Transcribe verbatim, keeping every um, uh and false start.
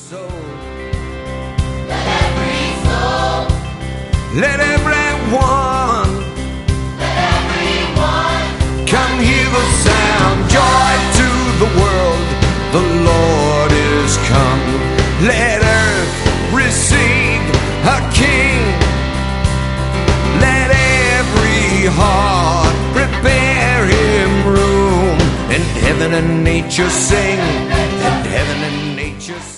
soul. Let every soul, Let everyone, let everyone come hear the sound. Joy to the world, the Lord is come. Let earth receive a king. Let every heart prepare him room. And heaven and nature sing, and heaven and nature sing.